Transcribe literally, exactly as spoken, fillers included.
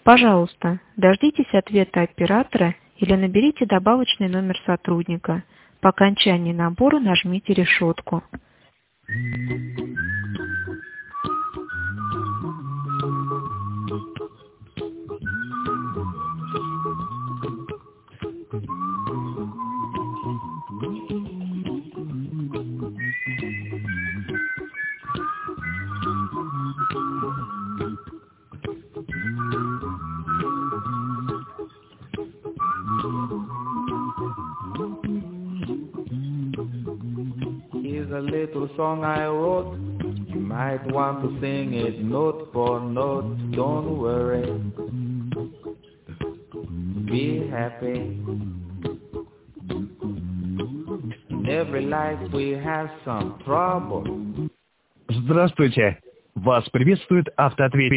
Пожалуйста, дождитесь ответа оператора или наберите добавочный номер сотрудника. По окончании набора нажмите решетку. Here's a little song I wrote. You might want to sing it note for note. Don't worry. Be happy. In every life we have some trouble. Здравствуйте! Вас приветствует автоответчик.